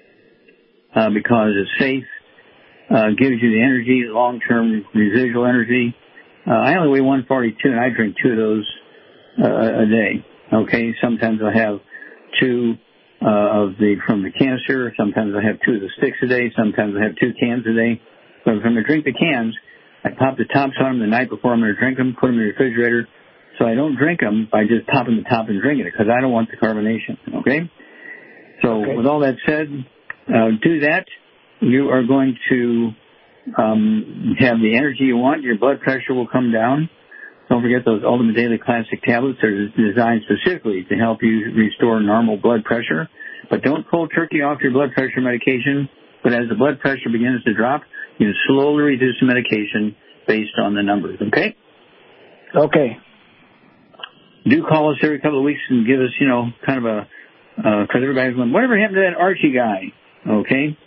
Speaker 3: because it's safe, gives you the energy, long-term residual energy. I only weigh 142, and I drink 2 of those a day, okay? Sometimes I have 2 from the canister. Sometimes I have 2 of the sticks a day. Sometimes I have 2 cans a day. But if I'm going to drink the cans, I pop the tops on them the night before I'm going to drink them, put them in the refrigerator. So I don't drink them by just popping the top and drinking it because I don't want the carbonation, okay? So with all that said, do that. You are going to have the energy you want. Your blood pressure will come down. Don't forget those Ultimate Daily Classic tablets are designed specifically to help you restore normal blood pressure. But don't cold turkey off your blood pressure medication. But as the blood pressure begins to drop, you slowly reduce the medication based on the numbers, okay?
Speaker 16: Okay.
Speaker 3: Do call us every couple of weeks and give us, kind of a, because everybody's going, whatever happened to that Archie guy, okay?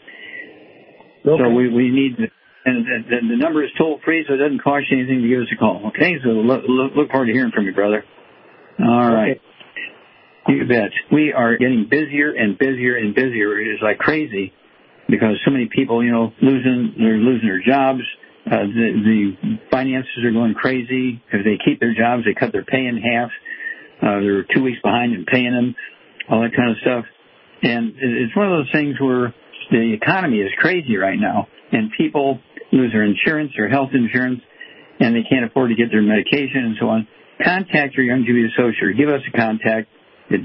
Speaker 3: So we need, and the number is toll free, so it doesn't cost you anything to give us a call, okay? So look forward to hearing from you, brother. All right. You bet. We are getting busier and busier and busier. It is like crazy because so many people, losing their jobs. The finances are going crazy. If they keep their jobs, they cut their pay in half. They're 2 weeks behind in paying them, all that kind of stuff. And it's one of those things where the economy is crazy right now, and people lose their insurance, their health insurance, and they can't afford to get their medication and so on. Contact your Youngevity associate. Give us a contact at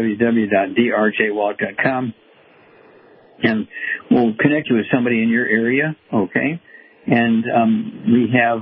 Speaker 3: www.drjwallach.com, and we'll connect you with somebody in your area, okay? And we have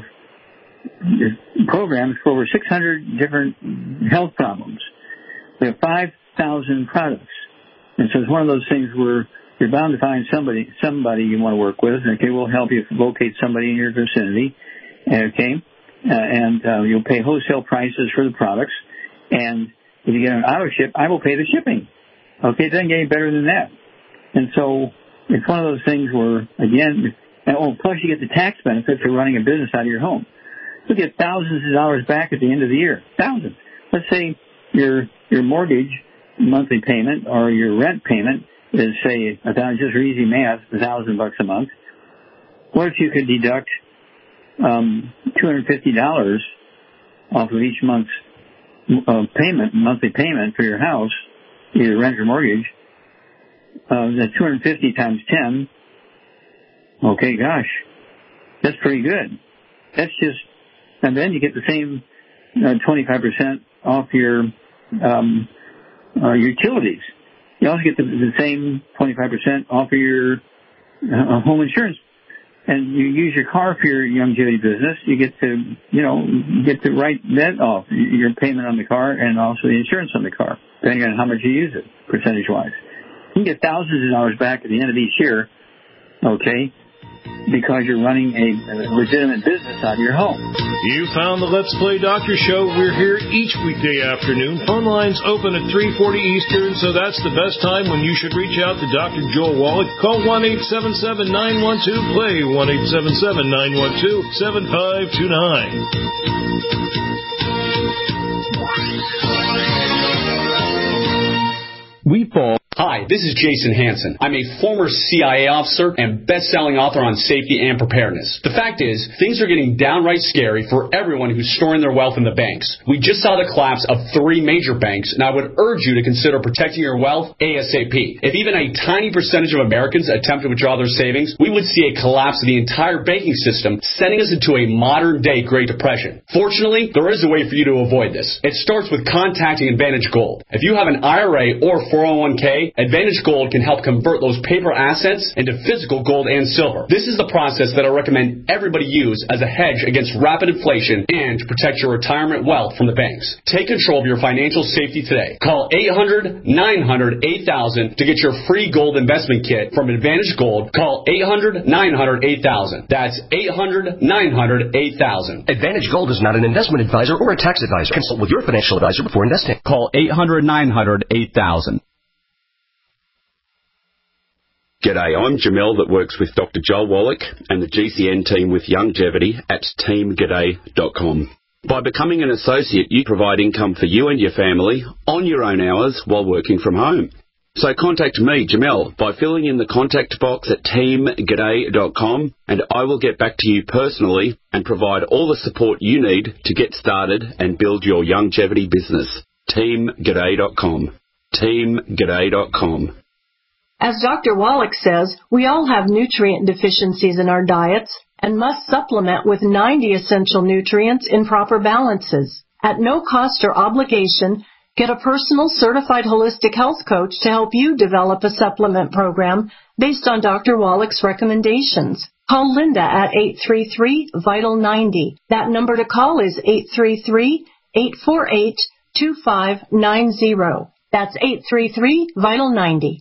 Speaker 3: programs for over 600 different health problems. We have 5,000 products. And so it's one of those things where you're bound to find somebody you want to work with. Okay, we'll help you locate somebody in your vicinity. Okay, and you'll pay wholesale prices for the products. And if you get an auto ship, I will pay the shipping. Okay, it doesn't get any better than that. And so it's one of those things where, again, plus you get the tax benefit for running a business out of your home. You'll get thousands of dollars back at the end of the year. Thousands. Let's say your mortgage monthly payment or your rent payment is, say, just for easy math, $1,000 a month. What if you could deduct $250 off of each month's monthly payment for your house, either rent or mortgage? That's 250 times 10. Okay, gosh, that's pretty good. That's just, and then you get the same 25% off your utilities. You also get the same 25% off of your home insurance. And you use your car for your Youngevity business, you get to write that off, your payment on the car and also the insurance on the car, depending on how much you use it, percentage-wise. You can get thousands of dollars back at the end of each year, okay, because you're running a legitimate business out of your home.
Speaker 4: You found the Let's Play Doctor Show. We're here each weekday afternoon. Phone lines open at 3:40 Eastern, so that's the best time when you should reach out to Dr. Joel Wallach. Call 1-877-912-PLAY, 1-877-912-7529.
Speaker 17: We fall. Hi, this is Jason Hansen. I'm a former CIA officer and best-selling author on safety and preparedness. The fact is, things are getting downright scary for everyone who's storing their wealth in the banks. We just saw the collapse of 3 major banks, and I would urge you to consider protecting your wealth ASAP. If even a tiny percentage of Americans attempt to withdraw their savings, we would see a collapse of the entire banking system, sending us into a modern-day Great Depression. Fortunately, there is a way for you to avoid this. It starts with contacting Advantage Gold. If you have an IRA or 401k, Advantage Gold can help convert those paper assets into physical gold and silver. This is the process that I recommend everybody use as a hedge against rapid inflation and to protect your retirement wealth from the banks. Take control of your financial safety today. Call 800-900-8000 to get your free gold investment kit from Advantage Gold. Call 800-900-8000. That's 800-900-8000.
Speaker 18: Advantage Gold is not an investment advisor or a tax advisor. Consult with your financial advisor before investing.
Speaker 17: Call 800-900-8000.
Speaker 19: G'day, I'm Jamel that works with Dr. Joel Wallach and the GCN team with Longevity at teamg'day.com. By becoming an associate, you provide income for you and your family on your own hours while working from home. So contact me, Jamel, by filling in the contact box at teamg'day.com, and I will get back to you personally and provide all the support you need to get started and build your longevity business. teamg'day.com. teamg'day.com.
Speaker 20: As Dr. Wallach says, we all have nutrient deficiencies in our diets and must supplement with 90 essential nutrients in proper balances. At no cost or obligation, get a personal certified holistic health coach to help you develop a supplement program based on Dr. Wallach's recommendations. Call Linda at 833-VITAL-90. That number to call is 833-848-2590. That's 833-VITAL-90.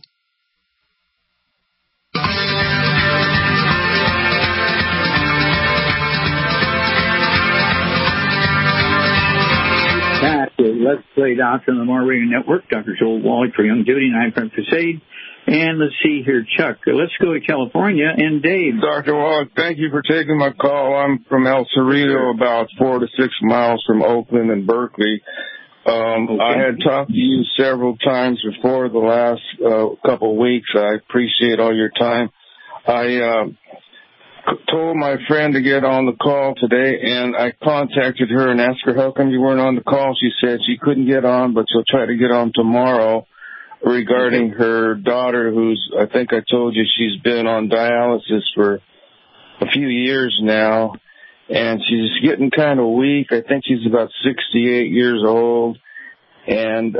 Speaker 3: Back with Let's Play Doctor on the More Radio Network. Dr. Joel Wallach for Longevity and I'm from Crusade. And let's see here, Chuck. Let's go to California and Dave.
Speaker 21: Dr. Wallach, thank you for taking my call. I'm from El Cerrito, about 4 to 6 miles from Oakland and Berkeley. I had talked to you several times before the last couple of weeks. I appreciate all your time. I told my friend to get on the call today, and I contacted her and asked her how come you weren't on the call. She said she couldn't get on, but she'll try to get on tomorrow regarding her daughter, who's, I think I told you, she's been on dialysis for a few years now, and she's getting kind of weak. I think she's about 68 years old, and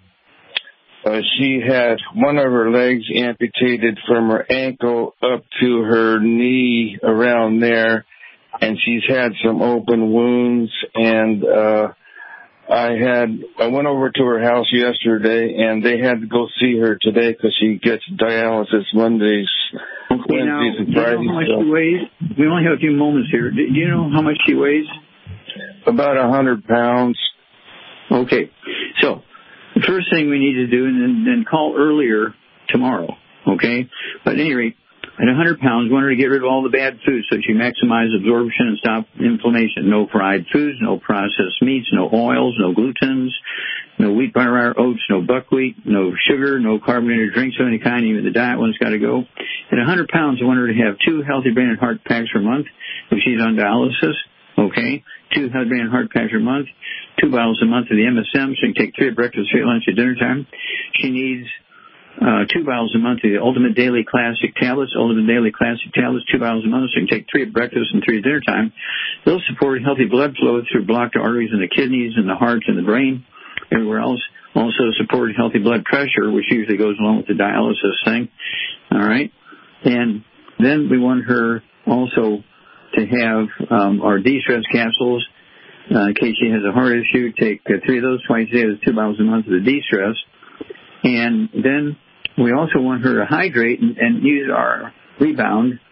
Speaker 21: she had one of her legs amputated from her ankle up to her knee around there, and she's had some open wounds. And I went over to her house yesterday, and they had to go see her today because she gets dialysis Mondays, Wednesdays, and Fridays.
Speaker 3: Do you know how much she weighs? We only have a few moments here. Do you know how much she weighs?
Speaker 21: About 100 pounds.
Speaker 3: Okay, so the first thing we need to do, and then call earlier tomorrow, okay? But at any rate, at 100 pounds, we want her to get rid of all the bad foods so she maximizes absorption and stop inflammation. No fried foods, no processed meats, no oils, no glutens, no wheat, butter, oats, no buckwheat, no sugar, no carbonated drinks of any kind. Even the diet one's got to go. At 100 pounds, I want her to have 2 healthy brain and heart packs per month if she's on dialysis, okay? 2 healthy brain and heart packs per month. 2 bottles a month of the MSM, so you can take 3 at breakfast, 3 at lunch, at dinner time. She needs 2 bottles a month of the Ultimate Daily Classic tablets. 2 bottles a month, so you can take 3 at breakfast and 3 at dinner time. They'll support healthy blood flow through blocked arteries in the kidneys and the heart and the brain, everywhere else. Also support healthy blood pressure, which usually goes along with the dialysis thing. All right? And then we want her also to have our de-stress capsules. In case she has a heart issue, take 3 of those twice a day. That's 2 bottles a month of the de-stress. And then we also want her to hydrate and use our Rebound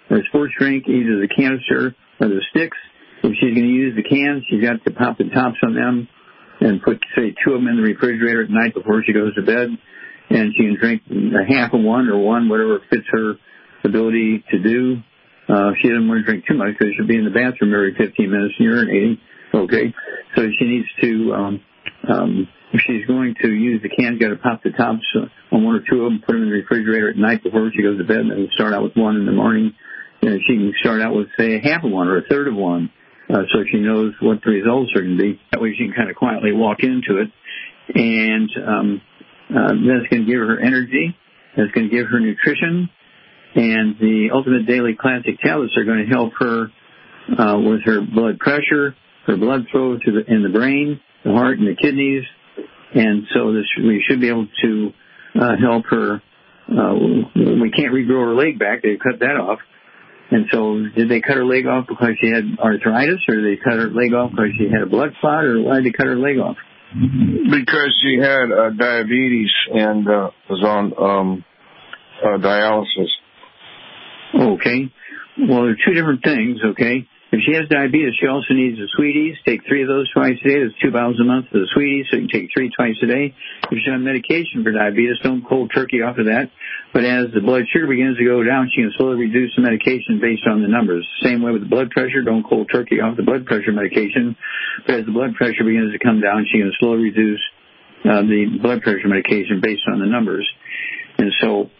Speaker 3: or a sports drink, either the canister or the sticks. If she's going to use the cans, she's got to pop the tops on them and put, say, 2 of them in the refrigerator at night before she goes to bed. And she can drink a half of one or one, whatever fits her ability to do. She doesn't want to drink too much because she'll be in the bathroom every 15 minutes urinating. Okay, so she needs to, if she's going to use the cans, got to pop the tops on 1 or 2 of them, put them in the refrigerator at night before she goes to bed, and then start out with one in the morning. And she can start out with, say, a half of one or a third of one, so she knows what the results are going to be. That way she can kind of quietly walk into it, and that's going to give her energy. That's going to give her nutrition. And the Ultimate Daily Classic tablets are going to help her with her blood pressure, her blood flow in the brain, the heart, and the kidneys. And so we should be able to help her. We can't regrow her leg back. They've cut that off. And so did they cut her leg off because she had arthritis, or did they cut her leg off because she had a blood clot, or why did they cut her leg off?
Speaker 21: Because she had diabetes and was on dialysis.
Speaker 3: Okay. Well, there are 2 different things, okay? If she has diabetes, she also needs the Sweeties. Take 3 of those twice a day. That's 2 bottles a month for the Sweeties, so you can take 3 twice a day. If she's on medication for diabetes, don't cold turkey off of that. But as the blood sugar begins to go down, she can slowly reduce the medication based on the numbers. Same way with the blood pressure, don't cold turkey off the blood pressure medication. But as the blood pressure begins to come down, she can slowly reduce the blood pressure medication based on the numbers. And so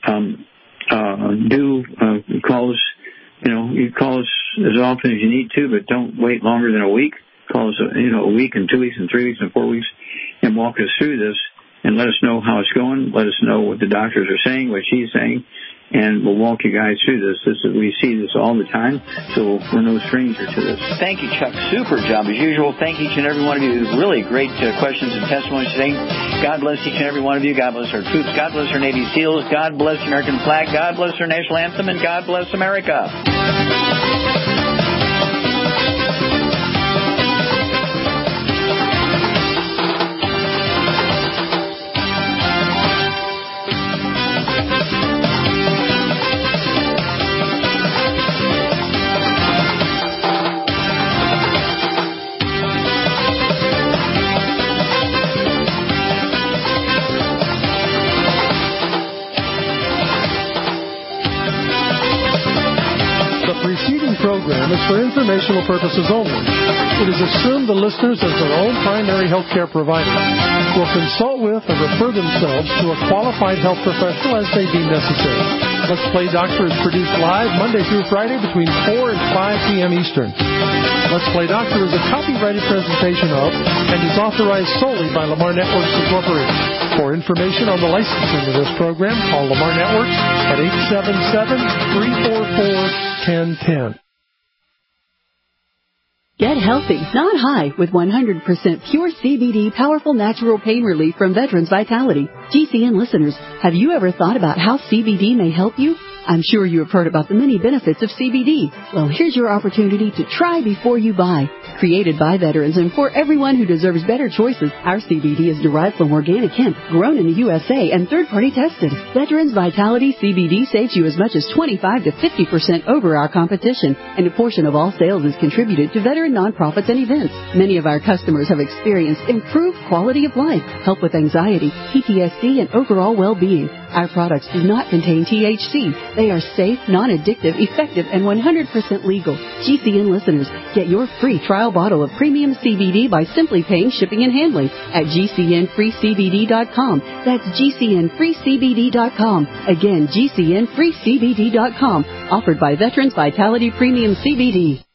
Speaker 3: do call us. You call us as often as you need to, but don't wait longer than a week. Call us, a week and 2 weeks and 3 weeks and 4 weeks, and walk us through this and let us know how it's going. Let us know what the doctors are saying, what she's saying, and we'll walk you guys through this. We see this all the time, so we're no stranger to this.
Speaker 13: Thank you, Chuck. Super job as usual. Thank each and every one of you. Really great questions and testimonies today. God bless each and every one of you. God bless our troops. God bless our Navy SEALs. God bless the American flag. God bless our national anthem, and God bless America.
Speaker 7: Program is for informational purposes only. It is assumed the listeners, as their own primary health care provider, will consult with or refer themselves to a qualified health professional as they deem necessary. Let's Play Doctor is produced live Monday through Friday between 4 and 5 p.m. Eastern. Let's Play Doctor is a copyrighted presentation of and is authorized solely by Lamar Networks Incorporated. For information on the licensing of this program, call Lamar Networks at 877-344-1010.
Speaker 1: Get healthy, not high, with 100% pure CBD powerful natural pain relief from Veterans Vitality. GCN listeners, have you ever thought about how CBD may help you? I'm sure you have heard about the many benefits of CBD. Well, here's your opportunity to try before you buy. Created by veterans and for everyone who deserves better choices, our CBD is derived from organic hemp, grown in the USA, and third-party tested. Veterans Vitality CBD saves you as much as 25 to 50% over our competition, and a portion of all sales is contributed to veteran nonprofits and events. Many of our customers have experienced improved quality of life, help with anxiety, PTSD, and overall well-being. Our products do not contain THC. They are safe, non-addictive, effective, and 100% legal. GCN listeners, get your free trial bottle of premium CBD by simply paying shipping and handling at GCNFreeCBD.com. That's GCNFreeCBD.com. Again, GCNFreeCBD.com. Offered by Veterans Vitality Premium CBD.